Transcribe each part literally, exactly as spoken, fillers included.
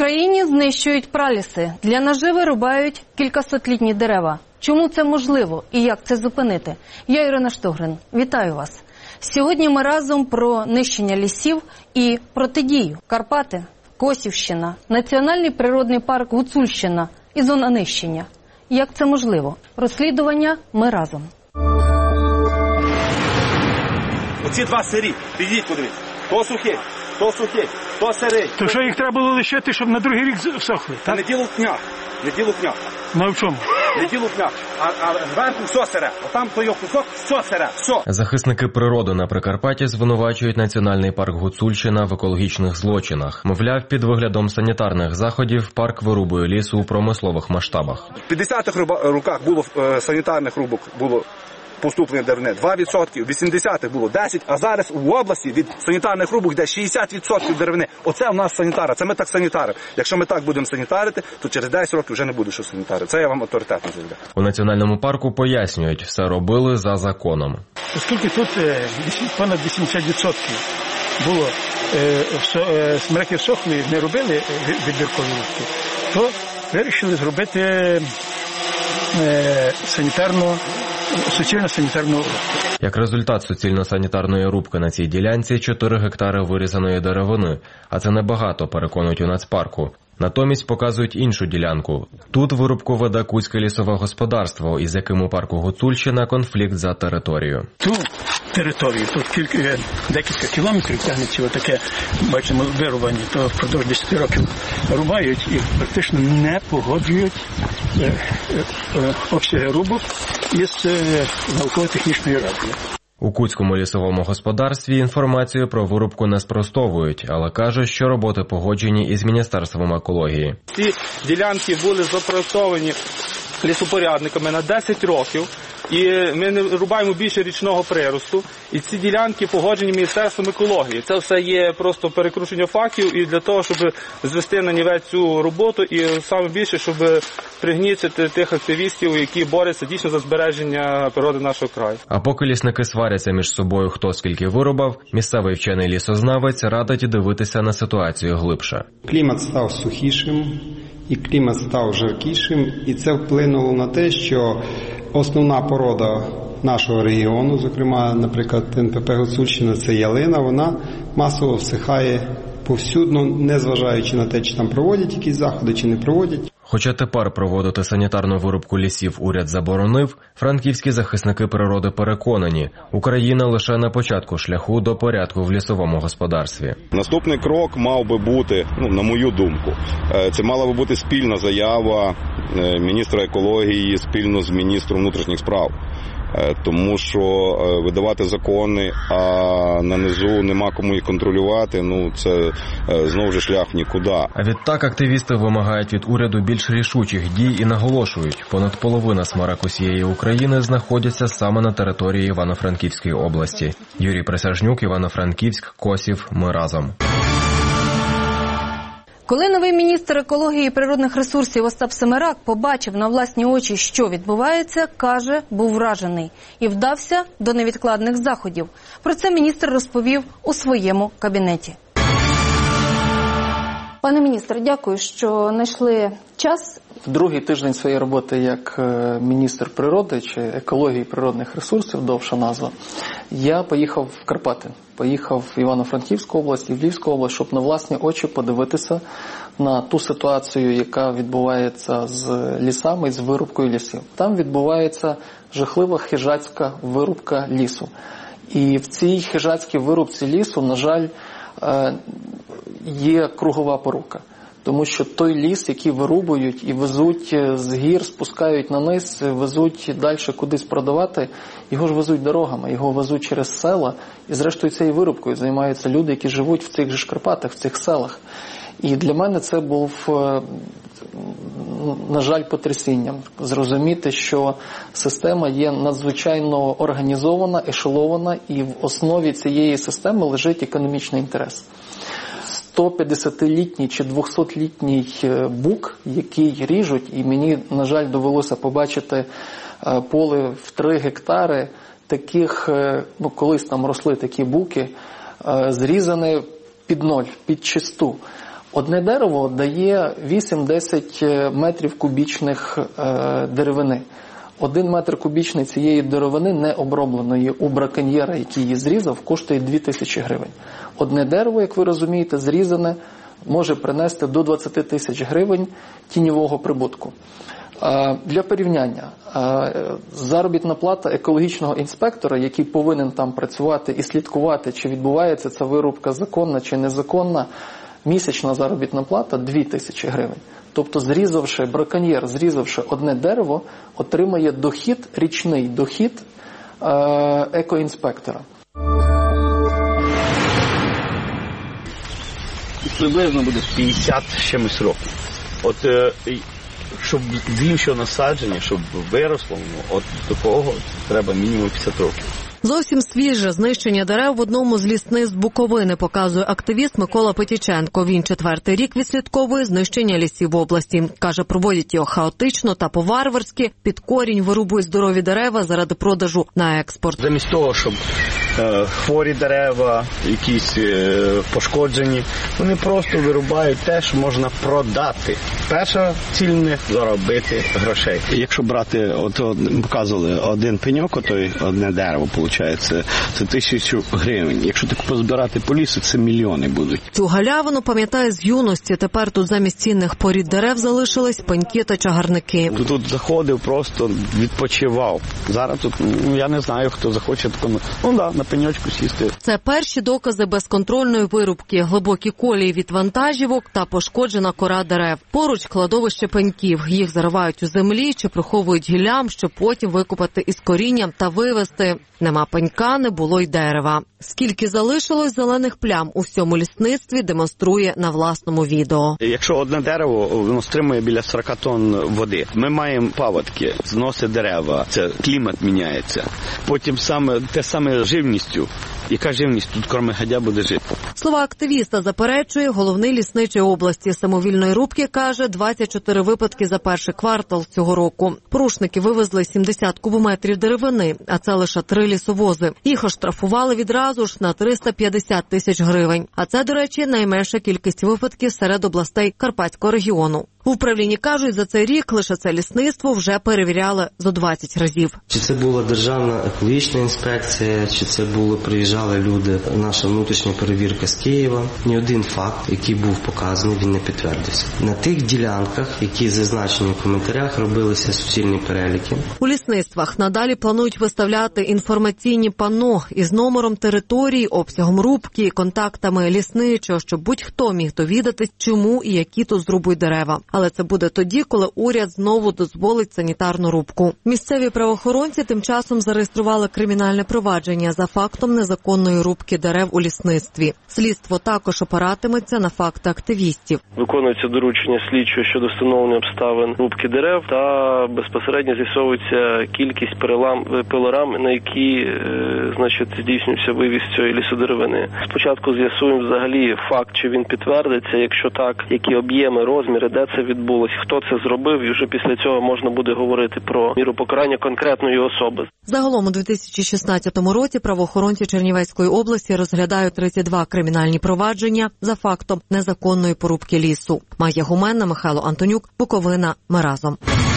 Україні знищують праліси. Для наживи рубають кількасотлітні дерева. Чому це можливо і як це зупинити? Я Ірина Штогрин. Вітаю вас. Сьогодні ми разом про нищення лісів і протидію. Карпати, Косівщина, Національний природний парк Гуцульщина і зона нищення. Як це можливо? Розслідування ми разом. Оці два сирі, підіть подивіться. То сухий, то сухий, то сирий. То що їх треба було лишити, щоб на другий рік всохли? Та не діло пня, не діло пня. Ну в чому? Не діло пня, а, а зверху все сире. Отам той кусок, все сире, все. Захисники природи на Прикарпатті звинувачують Національний парк Гуцульщина в екологічних злочинах. Мовляв, під виглядом санітарних заходів парк вирубує лісу у промислових масштабах. В п'ятдесятих роках було е, санітарних рубок, було поступлення деревини два відсотки, в вісімдесятих було десять відсотків, а зараз в області від санітарних рубок йде шістдесят відсотків деревини. Оце в нас санітара, це ми так санітаримо. Якщо ми так будемо санітарити, то через десять років вже не буде що санітарити. Це я вам авторитетно заявляю. У Національному парку пояснюють, все робили за законом. Оскільки тут е, понад вісімдесят відсотків було е, е, смереки всохли, не робили відбіркові рубки, то вирішили зробити е, санітарну суцільно-санітарну рубку. Як результат суцільно-санітарної рубки на цій ділянці – чотири гектари вирізаної деревини. А це небагато, переконують у Нацпарку. Натомість показують іншу ділянку. Тут вирубку веде Кутське лісове господарство, із яким у парку Гуцульщина конфлікт за територію. Ту територію, тут кілька, декілька кілометрів тягнеться отаке, бачимо, вирубані, то впродовж десять років рубають і практично не погоджують е, е, обсяги рубок із е, науково-технічною радою. У Кутському лісовому господарстві інформацію про вирубку не спростовують, але кажуть, що роботи погоджені із Міністерством екології. Ці ділянки були запроектовані лісопорядниками на десять років, і ми не рубаємо більше річного приросту, і ці ділянки погоджені Міністерством екології. Це все є просто перекручення фактів і для того, щоб звести на нівець цю роботу, і саме більше, щоб пригнічити тих активістів, які борються дійсно за збереження природи нашого краю. А поки лісники сваряться між собою, хто скільки вирубав, місцевий вчений лісознавець радить дивитися на ситуацію глибше. Клімат став сухішим, і клімат став жаркішим, і це вплинуло на те, що основна порода нашого регіону, зокрема, наприклад, ен пе пе Гуцульщина, це ялина, вона масово всихає повсюдно, незважаючи на те, чи там проводять якісь заходи, чи не проводять. Хоча тепер проводити санітарну вирубку лісів уряд заборонив, франківські захисники природи переконані, Україна лише на початку шляху до порядку в лісовому господарстві. Наступний крок мав би бути, ну, на мою думку, це мала би бути спільна заява міністра екології спільно з міністром внутрішніх справ. Тому що видавати закони, а на низу нема кому їх контролювати, ну це знову ж шлях нікуди. А відтак активісти вимагають від уряду більш рішучих дій і наголошують, понад половина смерек усієї України знаходяться саме на території Івано-Франківської області. Юрій Присяжнюк, Івано-Франківськ, Косів, ми разом. Коли новий міністр екології і природних ресурсів Остап Семерак побачив на власні очі, що відбувається, каже, був вражений і вдався до невідкладних заходів. Про це міністр розповів у своєму кабінеті. Пане міністр, дякую, що знайшли час. В другий тиждень своєї роботи як міністр природи чи екології і природних ресурсів, довша назва, я поїхав в Карпати. Поїхав в Івано-Франківську область і в Львівську область, щоб на власні очі подивитися на ту ситуацію, яка відбувається з лісами і з вирубкою лісів. Там відбувається жахлива хижацька вирубка лісу. І в цій хижацькій вирубці лісу, на жаль, є кругова порука. Тому що той ліс, який вирубують і везуть з гір, спускають на низ, везуть далі кудись продавати, його ж везуть дорогами, його везуть через села. І зрештою цією вирубкою займаються люди, які живуть в цих же Карпатах, в цих селах. І для мене це був, на жаль, потрясінням. Зрозуміти, що система є надзвичайно організована, ешелована, і в основі цієї системи лежить економічний інтерес. сто п'ятдесятилітній чи двохсотлітній бук, який ріжуть, і мені, на жаль, довелося побачити поле в три гектари таких, ну, колись там росли такі буки, зрізані під ноль, під чисту. Одне дерево дає вісім-десять метрів кубічних деревини. Один метр кубічний цієї деревини необробленої у браконьєра, який її зрізав, коштує дві тисячі гривень. Одне дерево, як ви розумієте, зрізане, може принести до двадцять тисяч гривень тіньового прибутку. Для порівняння, заробітна плата екологічного інспектора, який повинен там працювати і слідкувати, чи відбувається ця вирубка законна чи незаконна, місячна заробітна плата – дві тисячі гривень. Тобто, зрізавши, браконьєр, зрізавши одне дерево, отримає дохід, річний дохід екоінспектора. Приблизно буде п'ятдесят чимось років. От, щоб з іншого насадження, щоб виросло, от такого треба мінімум п'ятдесят років. Зовсім свіже знищення дерев в одному з лісництв Буковини, показує активіст Микола Петіченко. Він четвертий рік відслідковує знищення лісів в області. Каже, проводять його хаотично та по-варварськи, під корінь вирубують здорові дерева заради продажу на експорт. Замість того, щоб е, хворі дерева, якісь е, пошкоджені, вони просто вирубають те, що можна продати. Перша ціль в них – заробити грошей. Якщо брати, от, от показували один пеньок, то одне дерево, виходить, це, це тисячу гривень. Якщо так позбирати по лісу, це мільйони будуть. Цю галявину пам'ятає з юності. Тепер тут замість цінних порід дерев залишились пеньки та чагарники. Тут, тут заходив, просто відпочивав. Зараз тут, ну, я не знаю, хто захоче такому, ну да, на пеньочку сісти. Це перші докази безконтрольної вирубки, глибокі колії від вантажівок та пошкоджена кора дерев. Поруч кладовище пеньків. Їх заривають у землі чи приховують гіллям, щоб потім викопати із корінням та вивезти. Нема пенька, не було й дерева. Скільки залишилось зелених плям у всьому лісництві, демонструє на власному відео. Якщо одне дерево, воно стримує біля сорок тонн води. Ми маємо паводки, зносить дерева, це клімат міняється. Потім саме те саме живністю. Яка живність тут, крім гадя, буде жити? Слова активіста заперечує головний лісничий області. Самовільної рубки, каже, двадцять чотири випадки за перший квартал цього року. Порушники вивезли сімдесят кубометрів деревини, а це лише три лісовози. Їх оштрафували відразу ж на триста п'ятдесят тисяч гривень. А це, до речі, найменша кількість випадків серед областей Карпатського регіону. В управлінні кажуть, за цей рік лише це лісництво вже перевіряли зо двадцять разів. Чи це була державна екологічна інспекція, чи це було приїжджали люди, наша внутрішня перевірка з Києва. Ні один факт, який був показаний, він не підтвердився. На тих ділянках, які зазначені в коментарях, робилися суцільні переліки. У лісництвах надалі планують виставляти інформаційні панно із номером території, обсягом рубки, контактами лісничого, щоб будь-хто міг довідатись, чому і які тут зрубують дерева. Але це буде тоді, коли уряд знову дозволить санітарну рубку. Місцеві правоохоронці тим часом зареєстрували кримінальне провадження за фактом незаконної рубки дерев у лісництві. Слідство також опиратиметься на факти активістів. Виконується доручення слідчого щодо встановлення обставин рубки дерев та безпосередньо з'ясовується кількість перелам, пилорам, на які значить, здійснюється вивіз цієї лісодеревини. Спочатку з'ясуємо взагалі факт, чи він підтвердиться, якщо так, які об'єми, розміри, де це відбулось, хто це зробив, і вже після цього можна буде говорити про міру покарання конкретної особи. Загалом у дві тисячі шістнадцятому році правоохоронці Чернівецької області розглядають тридцять два кримінальні провадження за фактом незаконної порубки лісу. Майя Гуменна, Михайло Антонюк, Буковина. Ми разом.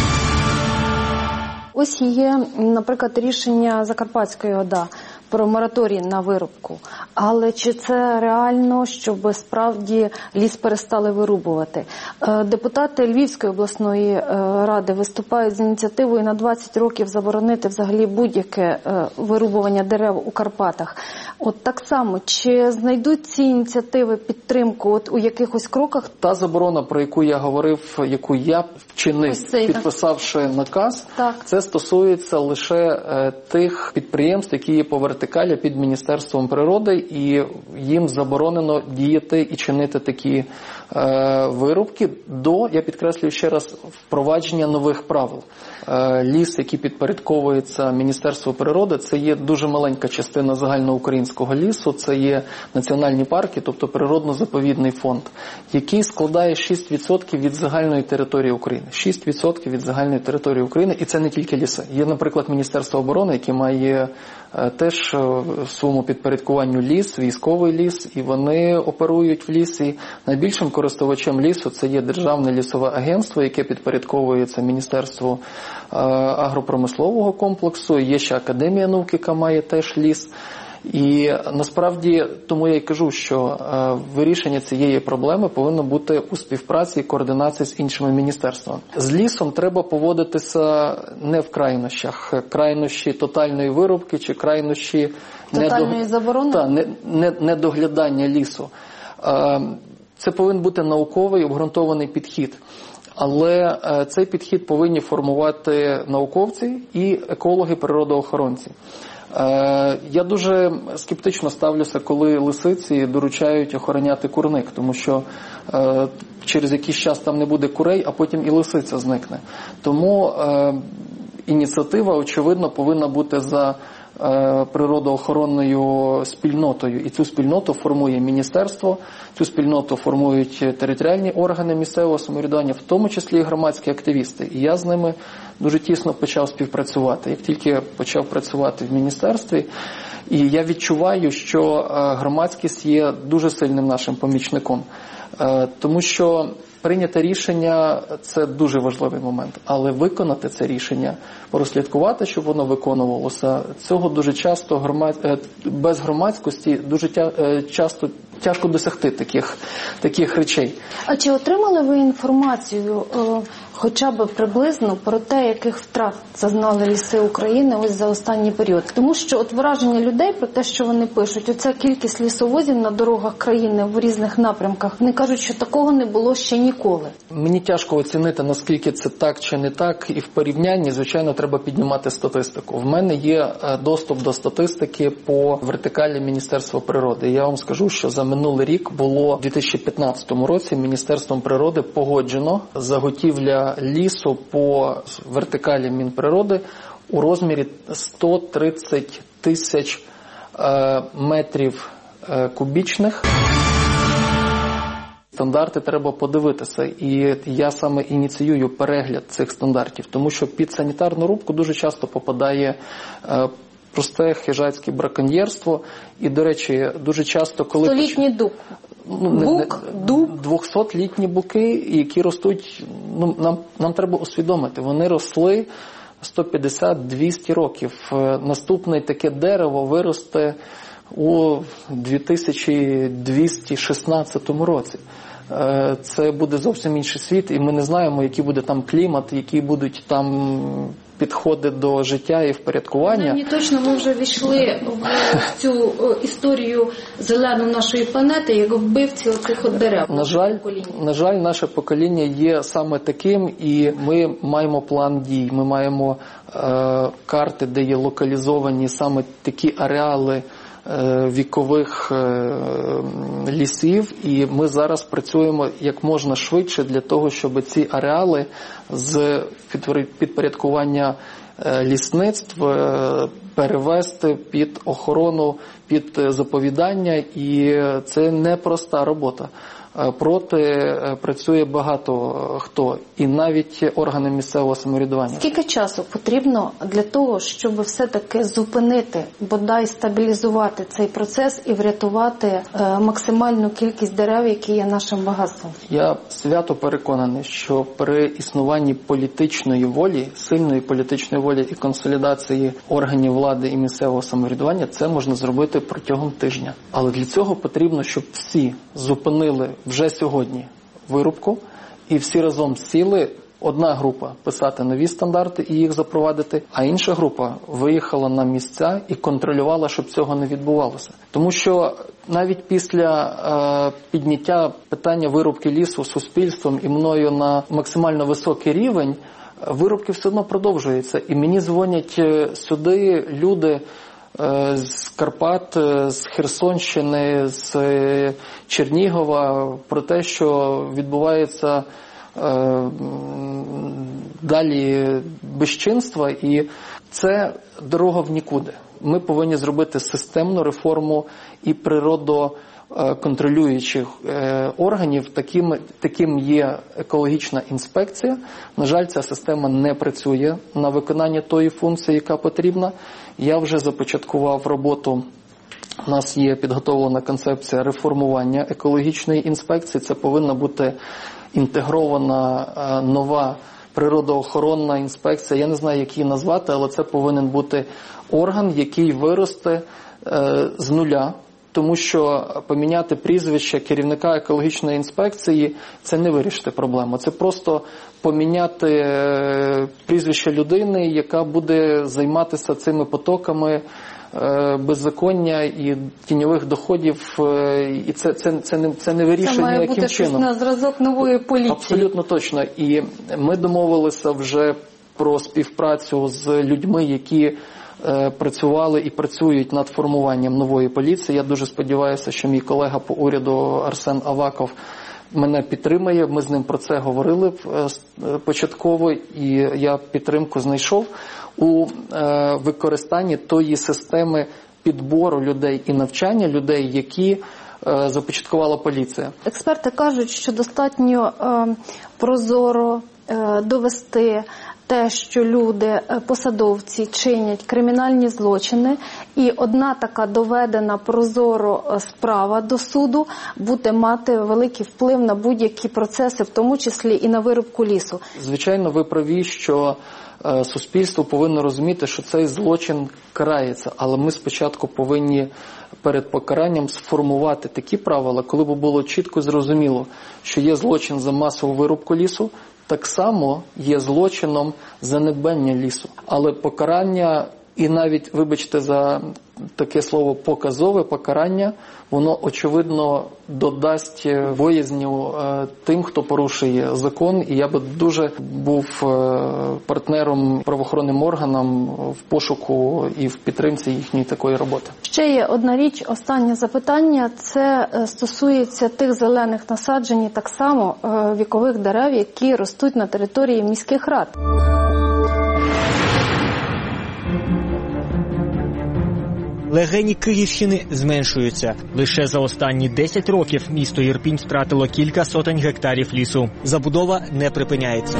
Ось є, наприклад, рішення Закарпатської ОДА про мораторій на вирубку. Але чи це реально, щоб справді ліс перестали вирубувати? Депутати Львівської обласної ради виступають з ініціативою на двадцять років заборонити взагалі будь-яке вирубування дерев у Карпатах. От так само, чи знайдуть ці ініціативи підтримку от у якихось кроках? Та заборона, про яку я говорив, яку я вчинив, підписавши наказ, так. Це стосується лише е, тих підприємств, які є по вертикалі під Міністерством природи, і їм заборонено діяти і чинити такі е, вирубки до, я підкреслюю ще раз, впровадження нових правил. Е, ліс, який підпорядковується Міністерству природи, це є дуже маленька частина загальноукраїнського лісу, це є національні парки, тобто природно-заповідний фонд, який складає шість відсотків від загальної території України. шість відсотків від загальної території України, і це не тільки ліси. Є, наприклад, Міністерство оборони, яке має теж в своєму підпорядкуванню ліс, військовий ліс, і вони оперують в лісі. Найбільшим користувачем лісу це є Державне лісове агентство, яке підпорядковується Міністерству агропромислового комплексу. Є ще Академія наук, яка має теж ліс. І насправді тому я й кажу, що вирішення цієї проблеми повинно бути у співпраці і координації з іншими міністерствами. З лісом треба поводитися не в крайнощах. Крайнощі тотальної вирубки чи крайнощі тотальної недо... заборони? Та, не, не, недоглядання лісу. Це повинен бути науковий, обґрунтований підхід. Але цей підхід повинні формувати науковці і екологи-природоохоронці. Я дуже скептично ставлюся, коли лисиці доручають охороняти курник, тому що через якийсь час там не буде курей, а потім і лисиця зникне. Тому ініціатива, очевидно, повинна бути за природоохоронною спільнотою. І цю спільноту формує міністерство, цю спільноту формують територіальні органи місцевого самоврядування, в тому числі і громадські активісти. І я з ними дуже тісно почав співпрацювати. Як тільки почав працювати в міністерстві, і я відчуваю, що громадськість є дуже сильним нашим помічником. Тому що прийняти рішення – це дуже важливий момент. Але виконати це рішення, прослідкувати, щоб воно виконувалося, цього дуже часто громад... без громадськості дуже тя... часто тяжко досягти таких, таких речей. А чи отримали ви інформацію хоча б приблизно про те, яких втрат зазнали ліси України ось за останній період? Тому що от враження людей про те, що вони пишуть, оця кількість лісовозів на дорогах країни в різних напрямках, вони кажуть, що такого не було ще ніколи. Мені тяжко оцінити, наскільки це так чи не так, і в порівнянні, звичайно, треба піднімати статистику. В мене є доступ до статистики по вертикалі Міністерства природи. Я вам скажу, що за минулий рік було в дві тисячі п'ятнадцятому році Міністерством природи погоджено заготівля лісу по вертикалі Мінприроди у розмірі сто тридцять тисяч е, метрів е, кубічних. Стандарти треба подивитися, і я саме ініціюю перегляд цих стандартів, тому що під санітарну рубку дуже часто попадає е, просте хижацьке браконьєрство, і, до речі, дуже часто, коли... Столітній дуб. Ну, Бук, дуб. двохсотлітні буки, які ростуть, ну, нам, нам треба усвідомити, вони росли сто п'ятдесят - двісті років. Наступне таке дерево виросте у дві тисячі двісті шістнадцятому році. Це буде зовсім інший світ, і ми не знаємо, який буде там клімат, які будуть там підходи до життя і впорядкування. Мені точно ми вже війшли в цю історію зелену нашої планети, як вбивці оцих от дерев. На жаль, на жаль, наше покоління є саме таким, і ми маємо план дій, ми маємо е, карти, де є локалізовані саме такі ареали вікових лісів, і ми зараз працюємо як можна швидше для того, щоб ці ареали з підпорядкування лісництв перевести під охорону, під заповідання, і це непроста робота. Проти працює багато хто, і навіть органи місцевого самоврядування. Скільки часу потрібно для того, щоб все-таки зупинити, бодай стабілізувати цей процес і врятувати максимальну кількість дерев, які є нашим багатством? Я свято переконаний, що при існуванні політичної волі, сильної політичної волі і консолідації органів влади і місцевого самоврядування це можна зробити протягом тижня. Але для цього потрібно, щоб всі зупинили вже сьогодні вирубку, і всі разом сіли, одна група писати нові стандарти і їх запровадити, а інша група виїхала на місця і контролювала, щоб цього не відбувалося. Тому що навіть після е, підняття питання вирубки лісу суспільством і мною на максимально високий рівень, вирубки все одно продовжуються. І мені дзвонять сюди люди з Карпат, з Херсонщини, з Чернігова про те, що відбувається е, далі безчинства, і це дорога в нікуди. Ми повинні зробити системну реформу і природо контролюючих органів, таким, таким є екологічна інспекція. На жаль, ця система не працює на виконання тої функції, яка потрібна. Я вже започаткував роботу. У нас є підготовлена концепція реформування екологічної інспекції. Це повинна бути інтегрована нова природоохоронна інспекція. Я не знаю, як її назвати, але це повинен бути орган, який виросте з нуля. Тому що поміняти прізвище керівника екологічної інспекції – це не вирішити проблему. Це просто поміняти прізвище людини, яка буде займатися цими потоками беззаконня і тіньових доходів. І це, це, це, не, це не вирішення ніяким чином. Це має бути на зразок нової поліції. Абсолютно точно. І ми домовилися вже про співпрацю з людьми, які працювали і працюють над формуванням нової поліції. Я дуже сподіваюся, що мій колега по уряду Арсен Аваков мене підтримає. Ми з ним про це говорили початково, і я підтримку знайшов у використанні тої системи підбору людей і навчання людей, які започаткувала поліція. Експерти кажуть, що достатньо прозоро довести те, що люди, посадовці, чинять кримінальні злочини, і одна така доведена прозоро справа до суду буде мати великий вплив на будь-які процеси, в тому числі і на вирубку лісу. Звичайно, ви праві, що суспільство повинно розуміти, що цей злочин карається, але ми спочатку повинні перед покаранням сформувати такі правила, коли б було чітко зрозуміло, що є злочин за масову вирубку лісу, так само є злочином занедбання лісу. Але покарання, і навіть, вибачте за таке слово, показове покарання, воно, очевидно, додасть боязню тим, хто порушує закон. І я би дуже був партнером правоохоронним органам в пошуку і в підтримці їхньої такої роботи. Ще є одна річ, останнє запитання, це стосується тих зелених насаджень, так само вікових дерев, які ростуть на території міських рад. Легені Київщини зменшуються. Лише за останні десять років місто Ірпінь втратило кілька сотень гектарів лісу. Забудова не припиняється.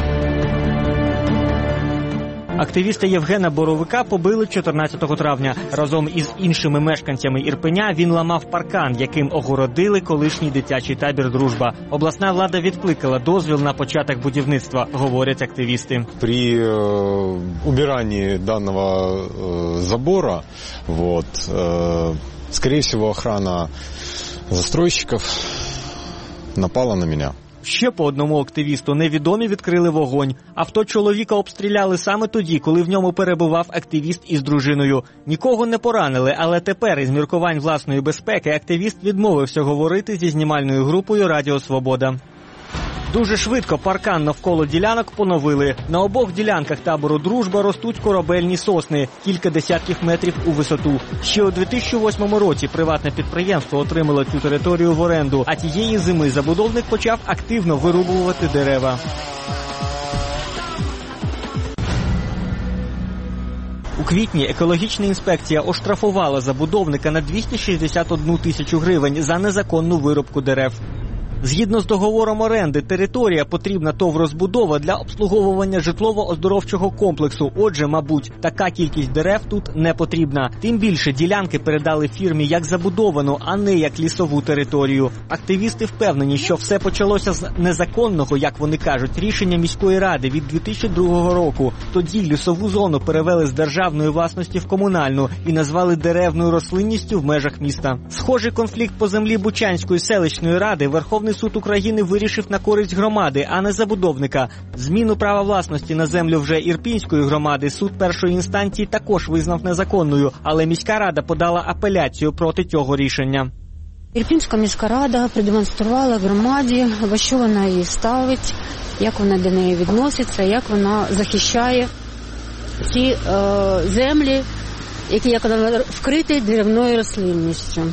Активіста Євгена Боровика побили чотирнадцятого травня. Разом із іншими мешканцями Ірпеня він ламав паркан, яким огородили колишній дитячий табір «Дружба». Обласна влада відкликала дозвіл на початок будівництва, говорять активісти. При э, убирании данного э, забора, вот, э, скорее всего, охрана застройщиков напала на меня. Ще по одному активісту невідомі відкрили вогонь. Авто чоловіка обстріляли саме тоді, коли в ньому перебував активіст із дружиною. Нікого не поранили, але тепер із міркувань власної безпеки активіст відмовився говорити зі знімальною групою «Радіо Свобода». Дуже швидко паркан навколо ділянок поновили. На обох ділянках табору «Дружба» ростуть корабельні сосни, кілька десятків метрів у висоту. Ще у дві тисячі восьмому році приватне підприємство отримало цю територію в оренду, а тієї зими забудовник почав активно вирубувати дерева. У квітні екологічна інспекція оштрафувала забудовника на двісті шістдесят одну тисячу гривень за незаконну вирубку дерев. Згідно з договором оренди, територія потрібна ТОВ «Розбудова» для обслуговування житлово-оздоровчого комплексу. Отже, мабуть, така кількість дерев тут не потрібна. Тим більше ділянки передали фірмі як забудовану, а не як лісову територію. Активісти впевнені, що все почалося з незаконного, як вони кажуть, рішення міської ради від дві тисячі другого року. Тоді лісову зону перевели з державної власності в комунальну і назвали деревною рослинністю в межах міста. Схожий конфлікт по землі Бучанської селищної ради Верховний суд України вирішив на користь громади, а не забудовника. Зміну права власності на землю вже Ірпінської громади суд першої інстанції також визнав незаконною, але міська рада подала апеляцію проти цього рішення. Ірпінська міська рада продемонструвала громаді, во що вона її ставить, як вона до неї відноситься, як вона захищає ці е, землі, які, як вона, вкриті деревною рослинністю.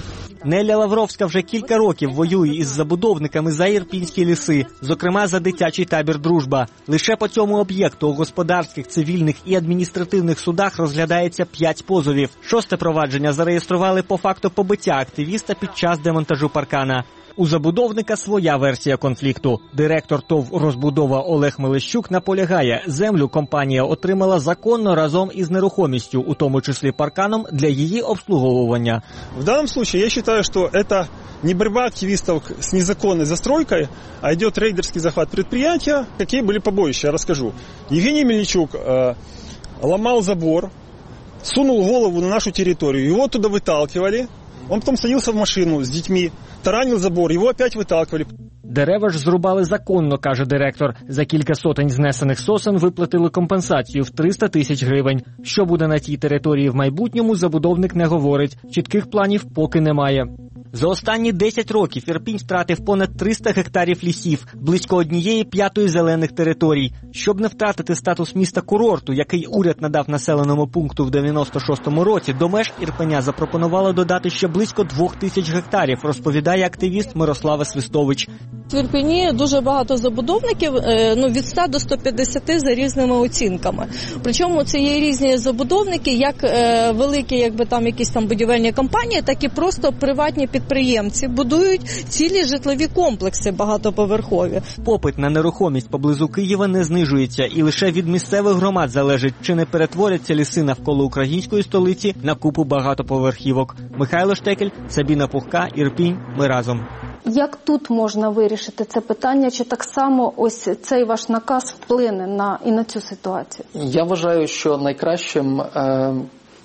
Неля Лавровська вже кілька років воює із забудовниками за ірпінські ліси, зокрема за дитячий табір «Дружба». Лише по цьому об'єкту у господарських, цивільних і адміністративних судах розглядається п'ять позовів. Шосте провадження зареєстрували по факту побиття активіста під час демонтажу паркана. У забудовника своя версія конфлікту. Директор ТОВ «Розбудова» Олег Мелещук наполягає, землю компанія отримала законно разом із нерухомістю, у тому числі парканом, для її обслуговування. В данном случае я считаю, что это не борьба активистов с незаконной застройкой, а идет рейдерский захват предприятия. Какие были побоища, я расскажу. Евгений Мельничук э, ломал забор, сунул голову на нашу территорию, его туда выталкивали. Он потом садился в машину с детьми, таранил забор, его опять выталкивали. Дерева ж зрубали законно, каже директор. За кілька сотень знесених сосен виплатили компенсацію в триста тисяч гривень. Що буде на тій території в майбутньому, забудовник не говорить. Чітких планів поки немає. За останні десять років Ірпінь втратив понад триста гектарів лісів, близько однієї п'ятої зелених територій. Щоб не втратити статус міста-курорту, який уряд надав населеному пункту в дев'яносто шостому році, до меж Ірпеня запропонували додати ще близько двох тисяч гектарів, розповідає активіст Мирослава Свистович. В Ірпені дуже багато забудовників, ну, від ста до ста п'ятдесяти за різними оцінками. Причому це є різні забудовники, як великі, якби там якісь там будівельні компанії, так і просто приватні підприємці будують цілі житлові комплекси багатоповерхові. Попит на нерухомість поблизу Києва не знижується, і лише від місцевих громад залежить, чи не перетворяться ліси навколо української столиці на купу багатоповерхівок. Михайло Штекель, Сабіна Пухка, Ірпінь. Ми разом. Як тут можна вирішити це питання, чи так само ось цей ваш наказ вплине на, і на цю ситуацію? Я вважаю, що найкращим е,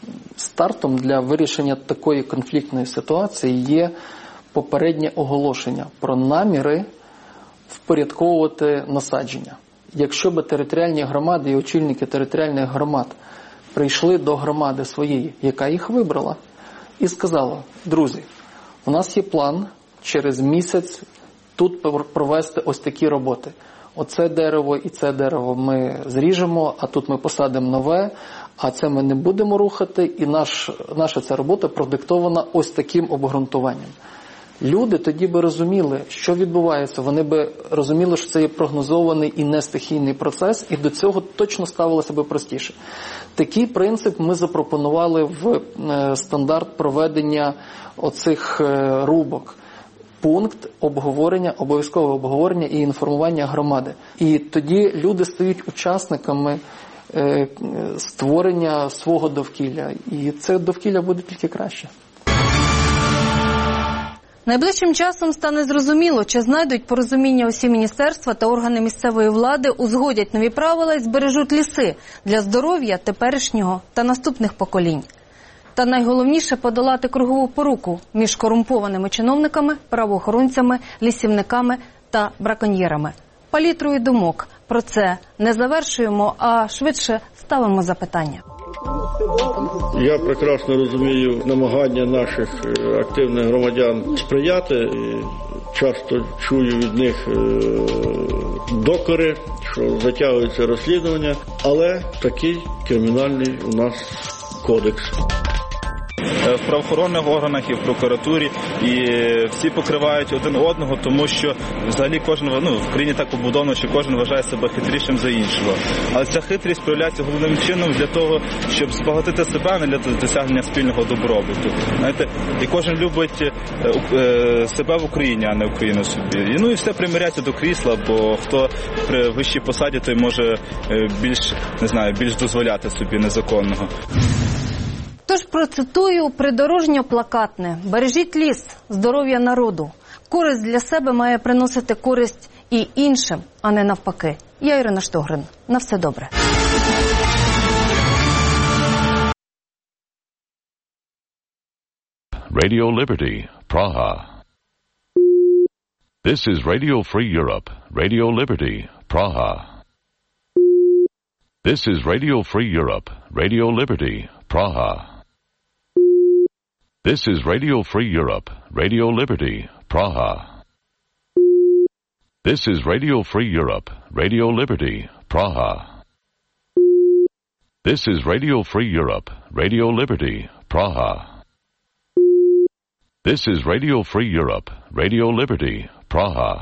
стартом для вирішення такої конфліктної ситуації є попереднє оголошення про наміри впорядковувати насадження. Якщо би територіальні громади і очільники територіальних громад прийшли до громади своєї, яка їх вибрала, і сказала: друзі, у нас є план через місяць тут провести ось такі роботи. Оце дерево і це дерево ми зріжемо, а тут ми посадимо нове, а це ми не будемо рухати, і наш, наша ця робота продиктована ось таким обґрунтуванням. Люди тоді би розуміли, що відбувається, вони би розуміли, що це є прогнозований і не стихійний процес, і до цього точно ставилося би простіше. Такий принцип ми запропонували в стандарт проведення оцих рубок. Пункт обговорення, обов'язкове обговорення і інформування громади. І тоді люди стають учасниками е, створення свого довкілля. І це довкілля буде тільки краще. Найближчим часом стане зрозуміло, чи знайдуть порозуміння усі міністерства та органи місцевої влади, узгодять нові правила і збережуть ліси для здоров'я теперішнього та наступних поколінь. Та найголовніше – подолати кругову поруку між корумпованими чиновниками, правоохоронцями, лісівниками та браконьєрами. Палітрою думок. Про це не завершуємо, а швидше ставимо запитання. Я прекрасно розумію намагання наших активних громадян сприяти. Часто чую від них докори, що затягується розслідування, але такий кримінальний у нас кодекс. В правоохоронних органах і в прокуратурі, і всі покривають один одного, тому що взагалі кожен, ну, в країні так побудовано, що кожен вважає себе хитрішим за іншого. Але ця хитрість проявляється головним чином для того, щоб збагатити себе, а не для досягнення спільного добробуту. Знаєте, і кожен любить е, себе в Україні, а не Україну собі. І, ну і все примиряться до крісла, бо хто при вищій посаді, той може більш, не знаю, більш дозволяти собі незаконного. Тож процитую придорожньо-плакатне: «Бережіть ліс, здоров'я народу. Користь для себе має приносити користь і іншим, а не навпаки». Я Ірина Штогрин. На все добре. Radio Liberty, Praha. This is Radio Free Europe, Radio Liberty, Praha. This is Radio Free Europe, Radio Liberty, Praha. This is Radio Free Europe, Radio Liberty, Praha. This is Radio Free Europe, Radio Liberty, Praha. This is Radio Free Europe, Radio Liberty, Praha. This is Radio Free Europe, Radio Liberty, Praha.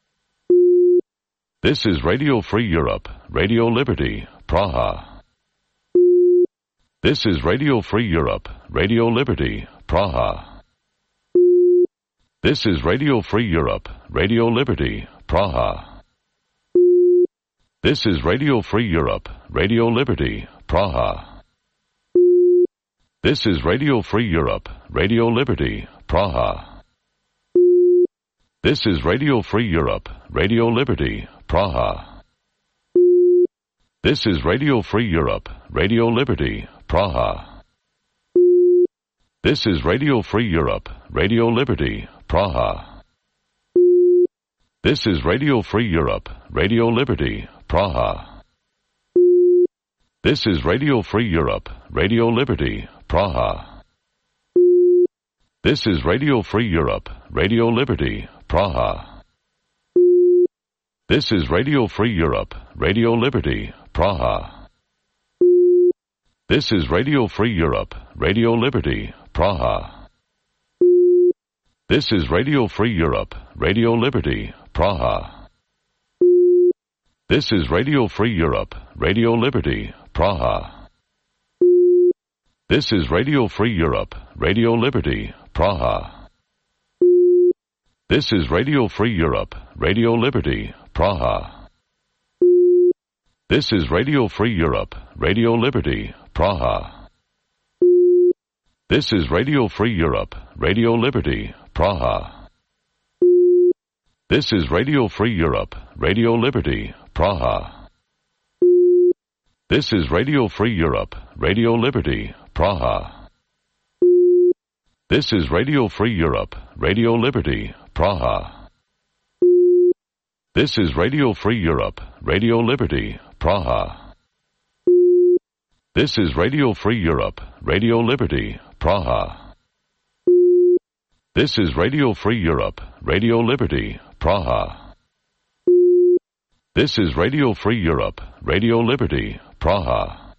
This is Radio Free Europe, Radio Liberty, Praha. This is Radio Free Europe, Radio Liberty, Praha. This is Radio Free Europe, Radio Liberty, Praha. This is Radio Free Europe, Radio Liberty, Praha. This is Radio Free Europe, Radio Liberty, Praha. This is Radio Free Europe, Radio Liberty, Praha. This is Radio Free Europe, Radio Liberty, Praha. This is Radio Free Europe, Radio Liberty, Praha. This is Radio Free Europe, Radio Liberty, Praha. This is Radio Free Europe, Radio Liberty, Praha. This is Radio Free Europe, Radio Liberty, Praha. This is Radio Free Europe, Radio Liberty, Praha. This is Radio Free Europe, Radio Liberty, Praha. This is Radio Free Europe, Radio Liberty, Praha. This is Radio Free Europe, Radio Liberty, Praha. This is Radio Free Europe, Radio Liberty, Praha. This is Radio Free Europe, Radio Liberty, Praha. This is Radio Free Europe, Radio Liberty, Praha. This is Radio Free Europe, Radio Liberty, Praha. This is Radio Free Europe, Radio Liberty, Praha. This is Radio Free Europe, Radio Liberty, Praha. This is Radio Free Europe, Radio Liberty, Praha. This is Radio Free Europe, Radio Liberty, Praha. This is Radio Free Europe, Radio Liberty, Praha. This is Radio Free Europe, Radio Liberty, Praha. This is Radio Free Europe, Radio Liberty, Praha.